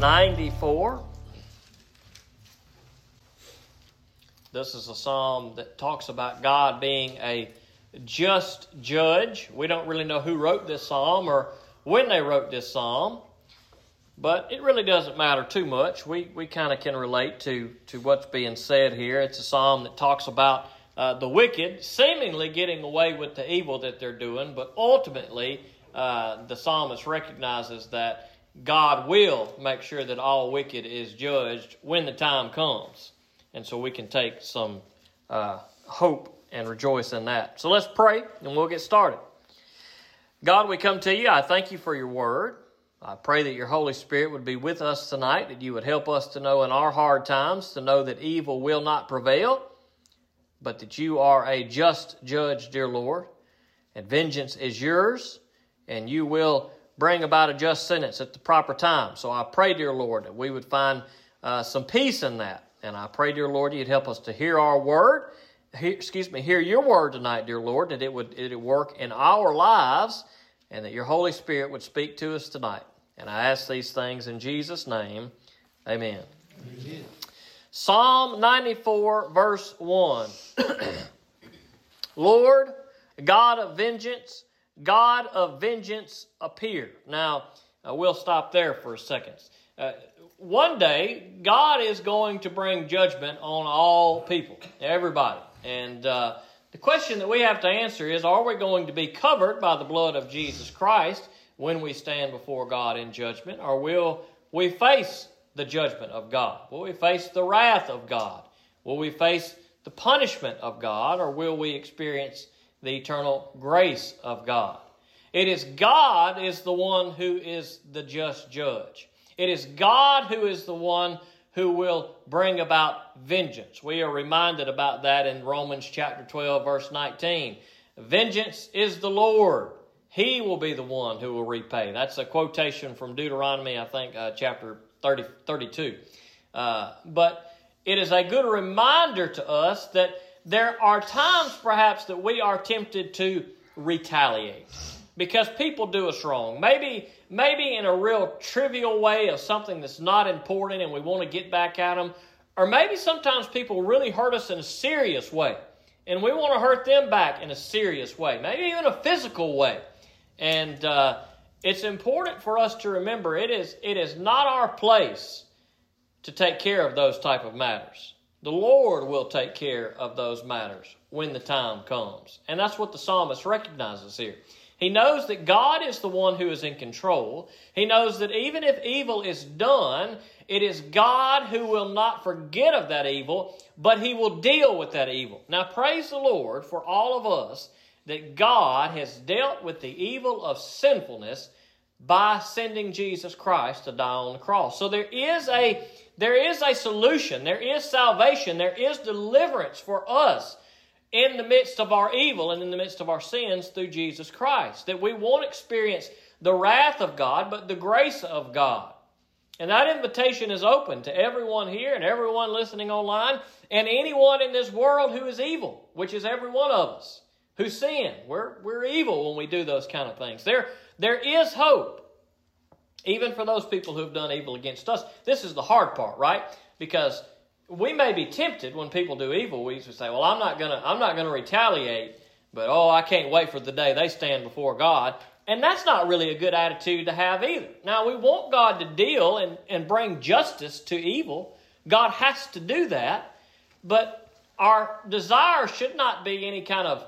94. This is a psalm that talks about God being a just judge. We don't really know who wrote this psalm or when they wrote this psalm, but it really doesn't matter too much. We kind of can relate to what's being said here. It's a psalm that talks about the wicked seemingly getting away with the evil that they're doing, but ultimately the psalmist recognizes that God will make sure that all wicked is judged when the time comes. And so we can take some hope and rejoice in that. So let's pray and we'll get started. God, we come to you. I thank you for your word. I pray that your Holy Spirit would be with us tonight, that you would help us to know in our hard times, to know that evil will not prevail, but that you are a just judge, dear Lord, and vengeance is yours, and you will bring about a just sentence at the proper time. So I pray, dear Lord, that we would find some peace in that. And I pray, dear Lord, you'd help us to hear our word, hear your word tonight, dear Lord, that it would work in our lives, and that your Holy Spirit would speak to us tonight. And I ask these things in Jesus' name. Amen. Amen. Psalm 94, verse 1. Lord, God of vengeance, appear. Now, we'll stop there for a second. One day, God is going to bring judgment on all people, everybody. And the question that we have to answer is, are we going to be covered by the blood of Jesus Christ when we stand before God in judgment? Or will we face the judgment of God? Will we face the wrath of God? Will we face the punishment of God? Or will we experience the eternal grace of God? It is God is the one who is the just judge. It is God who is the one who will bring about vengeance. We are reminded about that in Romans chapter 12, verse 19. Vengeance is the Lord. He will be the one who will repay. That's a quotation from Deuteronomy, I think, chapter 32. But it is a good reminder to us that there are times perhaps that we are tempted to retaliate because people do us wrong. Maybe in a real trivial way of something that's not important and we want to get back at them. Or maybe sometimes people really hurt us in a serious way and we want to hurt them back in a serious way, maybe even a physical way. And it's important for us to remember it is not our place to take care of those type of matters. The Lord will take care of those matters when the time comes. And that's what the psalmist recognizes here. He knows that God is the one who is in control. He knows that even if evil is done, it is God who will not forget of that evil, but he will deal with that evil. Now praise the Lord for all of us that God has dealt with the evil of sinfulness by sending Jesus Christ to die on the cross. So there is a solution, there is salvation, there is deliverance for us in the midst of our evil and in the midst of our sins through Jesus Christ. That we won't experience the wrath of God, but the grace of God. And that invitation is open to everyone here and everyone listening online and anyone in this world who is evil, which is every one of us who sin. We're evil when we do those kind of things. There is hope, even for those people who have done evil against us. This is the hard part, right? Because we may be tempted when people do evil. We say, well, I'm not gonna retaliate, but I can't wait for the day they stand before God. And that's not really a good attitude to have either. Now, we want God to deal and bring justice to evil. God has to do that. But our desire should not be any kind of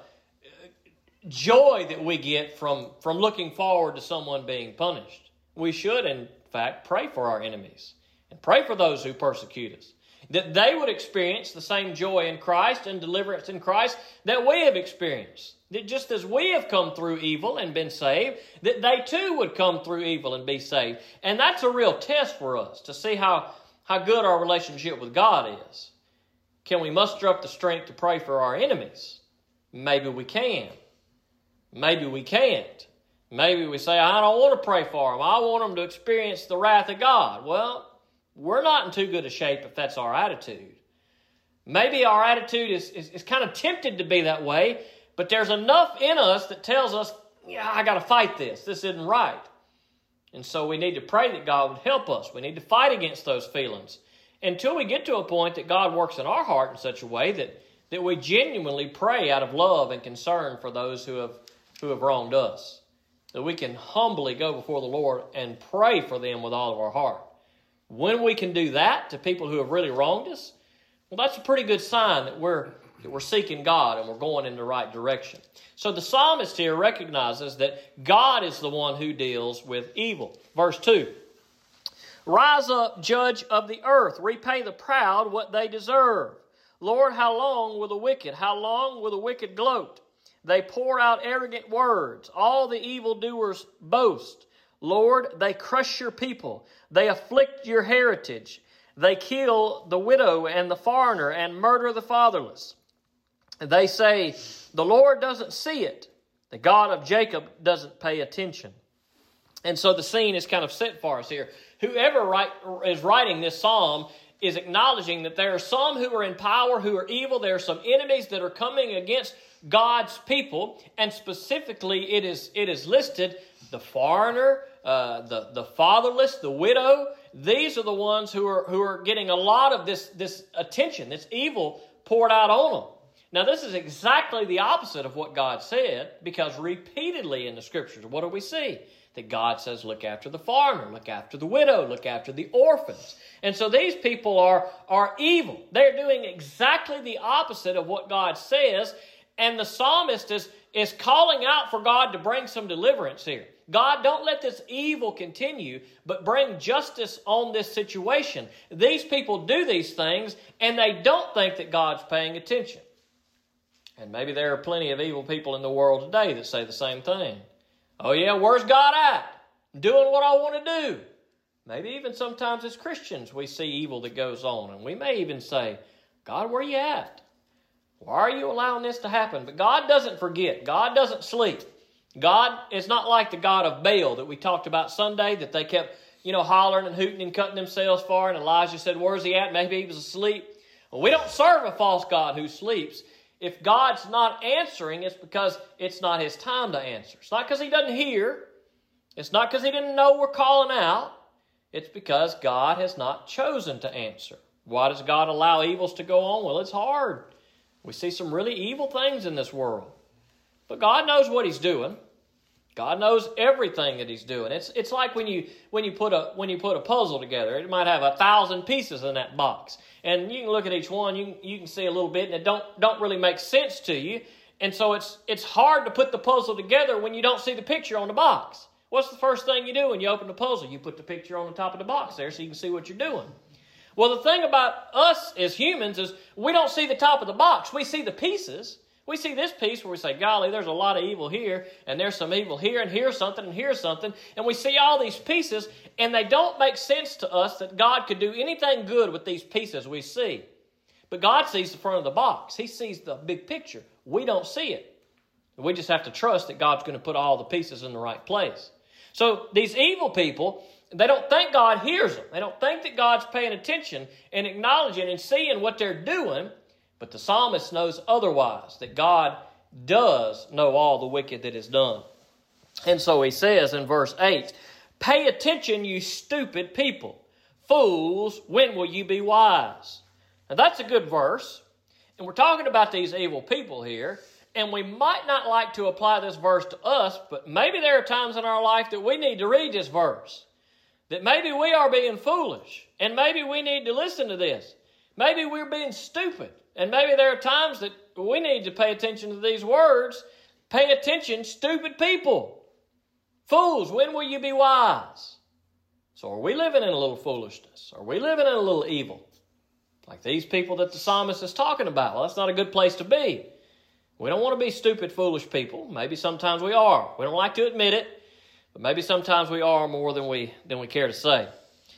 joy that we get from looking forward to someone being punished. We should, in fact, pray for our enemies and pray for those who persecute us, that they would experience the same joy in Christ and deliverance in Christ that we have experienced. That just as we have come through evil and been saved, that they too would come through evil and be saved. And that's a real test for us to see how good our relationship with God is. Can we muster up the strength to pray for our enemies? Maybe we can. Maybe we can't. Maybe we say, I don't want to pray for them. I want them to experience the wrath of God. Well, we're not in too good a shape if that's our attitude. Maybe our attitude is kind of tempted to be that way, but there's enough in us that tells us, yeah, I got to fight this. This isn't right. And so we need to pray that God would help us. We need to fight against those feelings until we get to a point that God works in our heart in such a way that we genuinely pray out of love and concern for those who have wronged us. That we can humbly go before the Lord and pray for them with all of our heart. When we can do that to people who have really wronged us, well, that's a pretty good sign that we're seeking God and we're going in the right direction. So the psalmist here recognizes that God is the one who deals with evil. Verse 2, rise up, judge of the earth, repay the proud what they deserve. Lord, how long will the wicked gloat? They pour out arrogant words. All the evildoers boast. Lord, they crush your people. They afflict your heritage. They kill the widow and the foreigner and murder the fatherless. They say, the Lord doesn't see it. The God of Jacob doesn't pay attention. And so the scene is kind of set for us here. Whoever is writing this psalm is acknowledging that there are some who are in power, who are evil. There are some enemies that are coming against God's people. And specifically, it is listed the foreigner, the fatherless, the widow. These are the ones who are getting a lot of this attention, this evil poured out on them. Now, this is exactly the opposite of what God said, because repeatedly in the Scriptures, what do we see? That God says, look after the foreigner, look after the widow, look after the orphans. And so these people are evil. They're doing exactly the opposite of what God says, and the psalmist is calling out for God to bring some deliverance here. God, don't let this evil continue, but bring justice on this situation. These people do these things, and they don't think that God's paying attention. And maybe there are plenty of evil people in the world today that say the same thing. Oh yeah, where's God at? I'm doing what I want to do. Maybe even sometimes as Christians we see evil that goes on, and we may even say, God, where are you at? Why are you allowing this to happen? But God doesn't forget. God doesn't sleep. God is not like the God of Baal that we talked about Sunday, that they kept, hollering and hooting and cutting themselves for, and Elijah said, where's he at? Maybe he was asleep. Well, we don't serve a false God who sleeps. If God's not answering, it's because it's not his time to answer. It's not because he doesn't hear. It's not because he didn't know we're calling out. It's because God has not chosen to answer. Why does God allow evils to go on? Well, it's hard. We see some really evil things in this world. But God knows what he's doing. God knows everything that he's doing. It's like when you put a puzzle together. It might have 1,000 pieces in that box, and you can look at each one. You can see a little bit, and it don't really make sense to you. And so it's hard to put the puzzle together when you don't see the picture on the box. What's the first thing you do when you open the puzzle? You put the picture on the top of the box there so you can see what you're doing. Well, the thing about us as humans is we don't see the top of the box. We see the pieces. We see this piece where we say, golly, there's a lot of evil here, and there's some evil here, and here's something, and here's something. And we see all these pieces, and they don't make sense to us that God could do anything good with these pieces we see. But God sees the front of the box. He sees the big picture. We don't see it. We just have to trust that God's going to put all the pieces in the right place. So these evil people, they don't think God hears them. They don't think that God's paying attention and acknowledging and seeing what they're doing. But the psalmist knows otherwise, that God does know all the wicked that is done. And so he says in verse 8, pay attention, you stupid people. Fools, when will you be wise? Now that's a good verse. And we're talking about these evil people here. And we might not like to apply this verse to us, but maybe there are times in our life that we need to read this verse. That maybe we are being foolish. And maybe we need to listen to this. Maybe we're being stupid. And maybe there are times that we need to pay attention to these words. Pay attention, stupid people. Fools, when will you be wise? So are we living in a little foolishness? Are we living in a little evil? Like these people that the psalmist is talking about. Well, that's not a good place to be. We don't want to be stupid, foolish people. Maybe sometimes we are. We don't like to admit it, but maybe sometimes we are more than we care to say.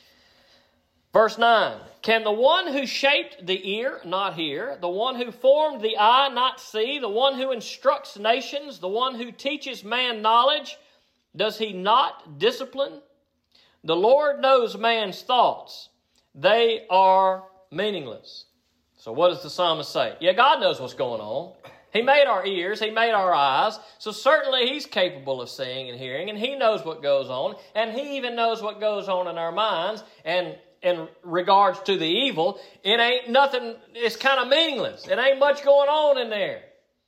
Verse 9, can the one who shaped the ear not hear, the one who formed the eye not see, the one who instructs nations, the one who teaches man knowledge, does he not discipline? The Lord knows man's thoughts. They are meaningless. So what does the psalmist say? Yeah, God knows what's going on. He made our ears. He made our eyes. So certainly He's capable of seeing and hearing, and He knows what goes on, and He even knows what goes on in our minds. And in regards to the evil, it ain't nothing, it's kind of meaningless. It ain't much going on in there.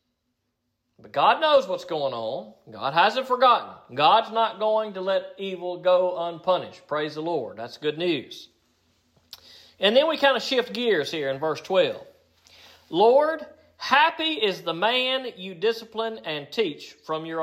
But God knows what's going on. God hasn't forgotten. God's not going to let evil go unpunished. Praise the Lord. That's good news. And then we kind of shift gears here in verse 12. Lord, happy is the man you discipline and teach from your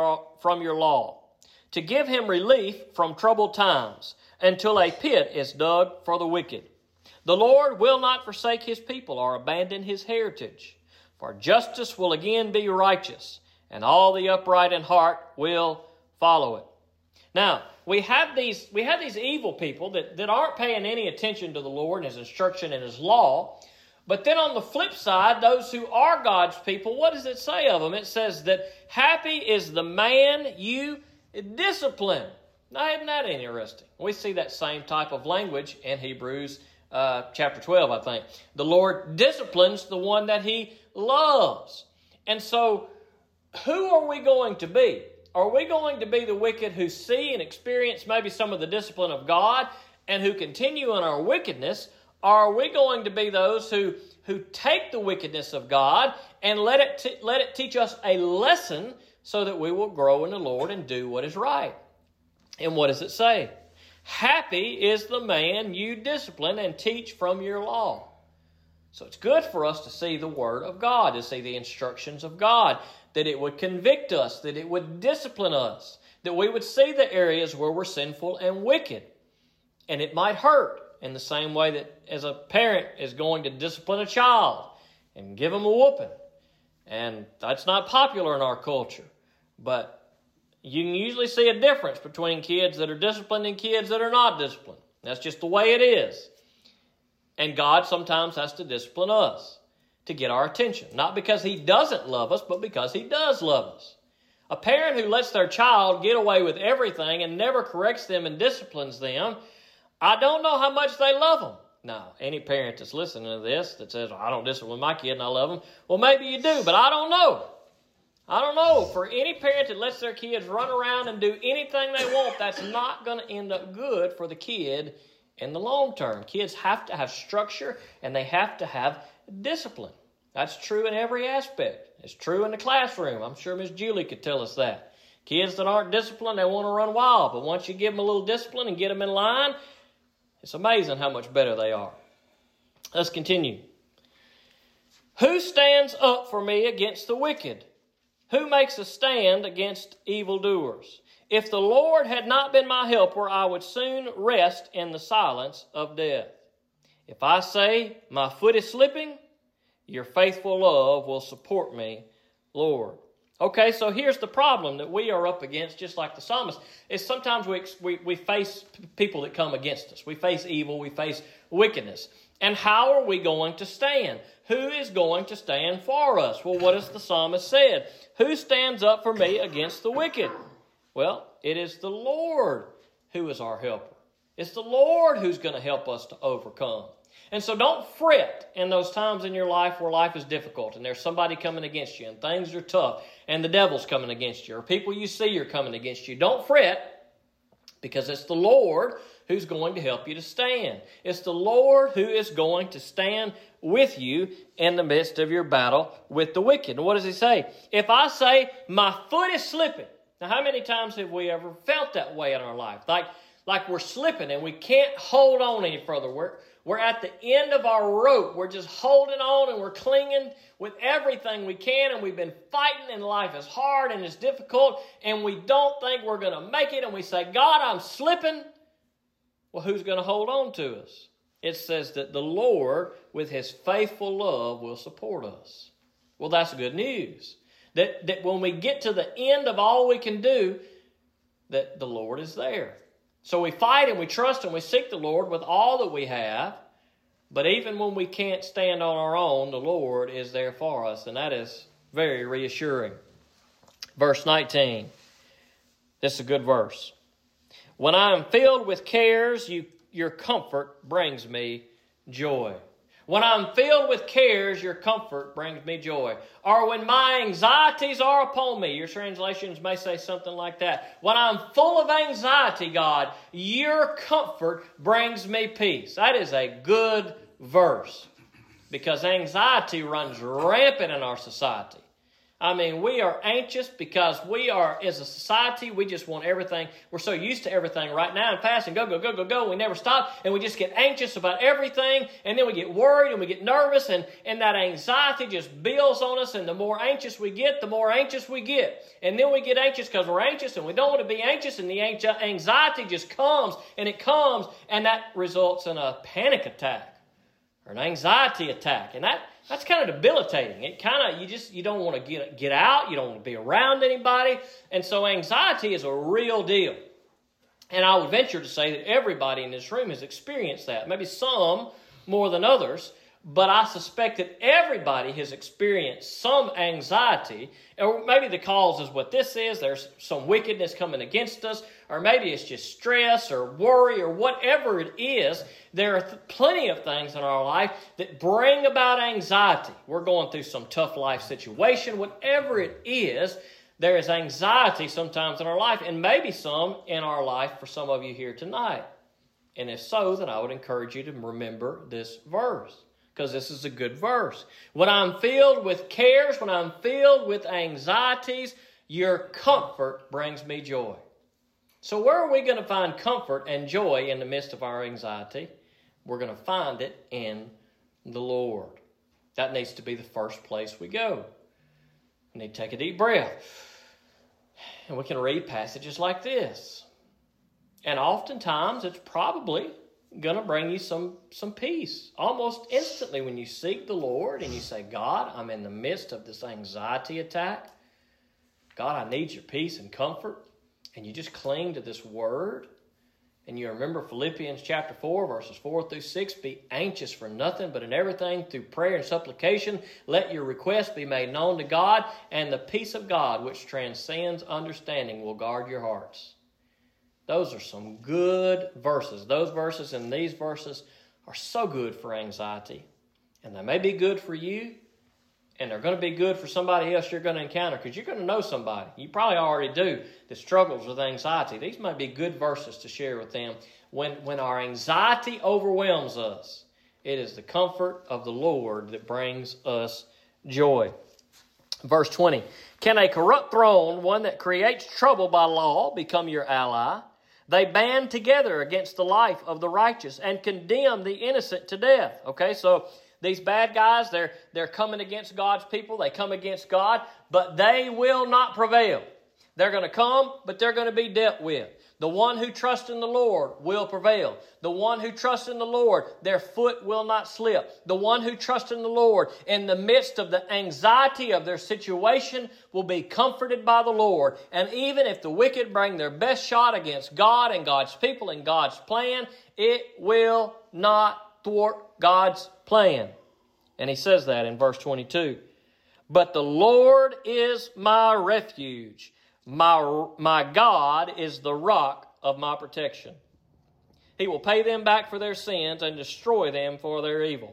law, to give him relief from troubled times, until a pit is dug for the wicked. The Lord will not forsake His people or abandon His heritage, for justice will again be righteous, and all the upright in heart will follow it. Now, we have these evil people that aren't paying any attention to the Lord and His instruction and His law. But then on the flip side, those who are God's people, what does it say of them? It says that happy is the man you discipline. Now, isn't that interesting? We see that same type of language in Hebrews chapter 12, I think. The Lord disciplines the one that He loves. And so, who are we going to be? Are we going to be the wicked who see and experience maybe some of the discipline of God and who continue in our wickedness? Or are we going to be those who take the wickedness of God and let it teach us a lesson so that we will grow in the Lord and do what is right? And what does it say? Happy is the man you discipline and teach from your law. So it's good for us to see the Word of God, to see the instructions of God, that it would convict us, that it would discipline us, that we would see the areas where we're sinful and wicked. And it might hurt in the same way that as a parent is going to discipline a child and give them a whooping. And that's not popular in our culture. But you can usually see a difference between kids that are disciplined and kids that are not disciplined. That's just the way it is. And God sometimes has to discipline us to get our attention. Not because He doesn't love us, but because He does love us. A parent who lets their child get away with everything and never corrects them and disciplines them, I don't know how much they love them. Now, any parent that's listening to this that says, I don't discipline my kid and I love them, well, maybe you do, but I don't know. I don't know. For any parent that lets their kids run around and do anything they want, that's not going to end up good for the kid in the long term. Kids have to have structure and they have to have discipline. That's true in every aspect. It's true in the classroom. I'm sure Miss Julie could tell us that. Kids that aren't disciplined, they want to run wild. But once you give them a little discipline and get them in line, it's amazing how much better they are. Let's continue. Who stands up for me against the wicked? Who makes a stand against evildoers? If the Lord had not been my helper, I would soon rest in the silence of death. If I say, my foot is slipping, your faithful love will support me, Lord. Okay, so here's the problem that we are up against, just like the psalmist, is sometimes we face people that come against us. We face evil, we face wickedness. And how are we going to stand? Who is going to stand for us? Well, what has the psalmist said? Who stands up for me against the wicked? Well, it is the Lord who is our helper. It's the Lord who's going to help us to overcome. And so don't fret in those times in your life where life is difficult and there's somebody coming against you and things are tough and the devil's coming against you or people you see are coming against you. Don't fret, because it's the Lord who's going to help you to stand. It's the Lord who is going to stand with you in the midst of your battle with the wicked. And what does he say? If I say, my foot is slipping. Now, how many times have we ever felt that way in our life? Like we're slipping and we can't hold on any further. We're at the end of our rope. We're just holding on and we're clinging with everything we can, and we've been fighting, and life is hard and it's difficult, and we don't think we're going to make it, and we say, God, I'm slipping. Well, who's going to hold on to us? It says that the Lord, with His faithful love, will support us. Well, that's good news. That when we get to the end of all we can do, that the Lord is there. So we fight and we trust and we seek the Lord with all that we have. But even when we can't stand on our own, the Lord is there for us. And that is very reassuring. Verse 19. This is a good verse. When I am filled with cares, your comfort brings me joy. When I'm filled with cares, your comfort brings me joy. Or when my anxieties are upon me, your translations may say something like that. When I'm full of anxiety, God, your comfort brings me peace. That is a good verse, because anxiety runs rampant in our society. I mean, we are anxious because we are, as a society, we just want everything. We're so used to everything right now and fast and go, go, go, go, go. We never stop, and we just get anxious about everything, and then we get worried and we get nervous, and that anxiety just builds on us, and the more anxious we get, the more anxious we get. And then we get anxious because we're anxious, and we don't want to be anxious, and the anxiety just comes, and that results in a panic attack or an anxiety attack, and that's kind of debilitating. It kind of, you don't want to get out. You don't want to be around anybody. And so anxiety is a real deal. And I would venture to say that everybody in this room has experienced that. Maybe some more than others. But I suspect that everybody has experienced some anxiety. Or maybe the cause is what this is. There's some wickedness coming against us. Or maybe it's just stress or worry or whatever it is. There are plenty of things in our life that bring about anxiety. We're going through some tough life situation. Whatever it is, there is anxiety sometimes in our life. And maybe some in our life for some of you here tonight. And if so, then I would encourage you to remember this verse, because this is a good verse. When I'm filled with cares, when I'm filled with anxieties, your comfort brings me joy. So where are we going to find comfort and joy in the midst of our anxiety? We're going to find it in the Lord. That needs to be the first place we go. We need to take a deep breath. And we can read passages like this. And oftentimes it's probably going to bring you some peace almost instantly when you seek the Lord and you say, God, I'm in the midst of this anxiety attack. God, I need your peace and comfort. And you just cling to this word. And you remember Philippians chapter 4, verses 4 through 6. Be anxious for nothing, but in everything through prayer and supplication, let your requests be made known to God. And the peace of God, which transcends understanding, will guard your hearts. Those are some good verses. Those verses and these verses are so good for anxiety. And they may be good for you, and they're going to be good for somebody else you're going to encounter, because you're going to know somebody, you probably already do, that struggles with anxiety. These might be good verses to share with them. When our anxiety overwhelms us, it is the comfort of the Lord that brings us joy. Verse 20, can a corrupt throne, one that creates trouble by law, become your ally? They band together against the life of the righteous and condemn the innocent to death. Okay, so these bad guys, they're coming against God's people. They come against God, but they will not prevail. They're going to come, but they're going to be dealt with. The one who trusts in the Lord will prevail. The one who trusts in the Lord, their foot will not slip. The one who trusts in the Lord in the midst of the anxiety of their situation will be comforted by the Lord. And even if the wicked bring their best shot against God and God's people and God's plan, it will not thwart God's plan. And he says that in verse 22. But the Lord is my refuge. My God is the rock of my protection. He will pay them back for their sins and destroy them for their evil.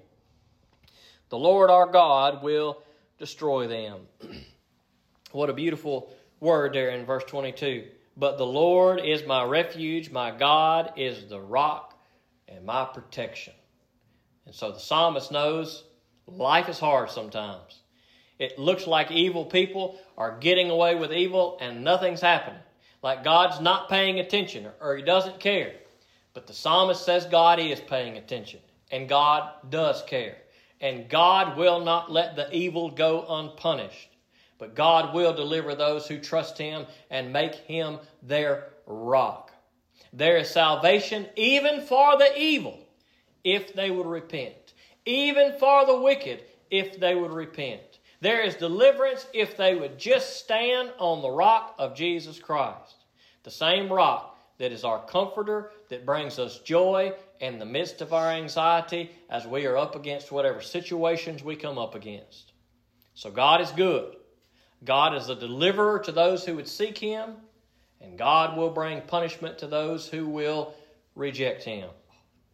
The Lord our God will destroy them. What a beautiful word there in verse 22. But the Lord is my refuge. My God is the rock and my protection. And so the psalmist knows life is hard sometimes. It looks like evil people are getting away with evil and nothing's happening. Like God's not paying attention or he doesn't care. But the psalmist says God is paying attention and God does care. And God will not let the evil go unpunished. But God will deliver those who trust him and make him their rock. There is salvation even for the evil if they would repent. Even for the wicked if they would repent. There is deliverance if they would just stand on the rock of Jesus Christ. The same rock that is our comforter, that brings us joy in the midst of our anxiety as we are up against whatever situations we come up against. So God is good. God is a deliverer to those who would seek him, and God will bring punishment to those who will reject him.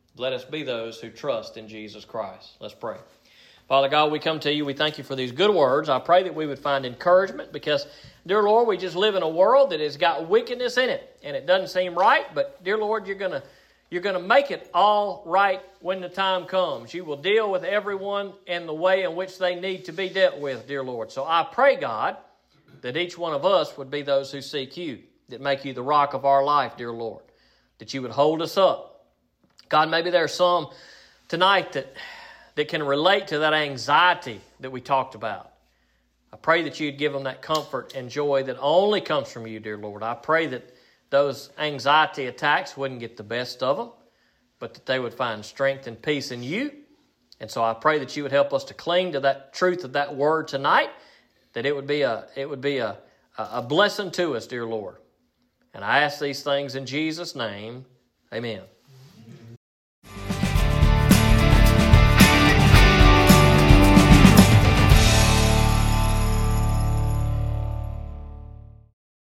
Let us be those who trust in Jesus Christ. Let's pray. Father God, we come to you. We thank you for these good words. I pray that we would find encouragement because, dear Lord, we just live in a world that has got wickedness in it, and it doesn't seem right. But, dear Lord, you're going to make it all right when the time comes. You will deal with everyone in the way in which they need to be dealt with, dear Lord. So I pray, God, that each one of us would be those who seek you, that make you the rock of our life, dear Lord, that you would hold us up. God, maybe there are some tonight that can relate to that anxiety that we talked about. I pray that you'd give them that comfort and joy that only comes from you, dear Lord. I pray that those anxiety attacks wouldn't get the best of them, but that they would find strength and peace in you. And so I pray that you would help us to cling to that truth of that word tonight, that it would be a blessing to us, dear Lord. And I ask these things in Jesus' name. Amen.